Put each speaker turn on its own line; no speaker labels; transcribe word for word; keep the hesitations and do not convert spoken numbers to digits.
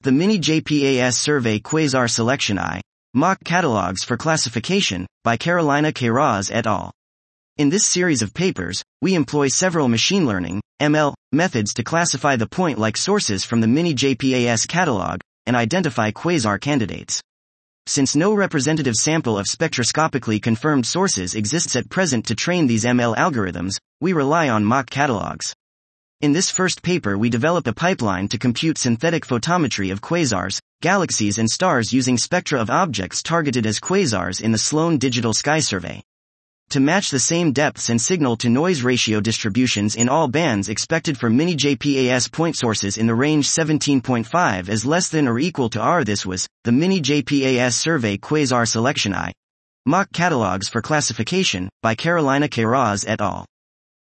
The Mini-J P A S Survey Quasar Selection I. Mock Catalogs for Classification, by Carolina Queiroz et al. In this series of papers, we employ several machine learning, M L, methods to classify the point-like sources from the Mini-J P A S catalog, and identify quasar candidates. Since no representative sample of spectroscopically confirmed sources exists at present to train these M L algorithms, we rely on mock catalogs. In this first paper we develop a pipeline to compute synthetic photometry of quasars, galaxies and stars using spectra of objects targeted as quasars in the Sloan Digital Sky Survey. To match the same depths and signal-to-noise ratio distributions in all bands expected for Mini-J P A S point sources in the range seventeen point five as less than or equal to R. This was the Mini-J P A S Survey Quasar Selection I. Mock Catalogs for Classification, by Carolina Queiroz et al.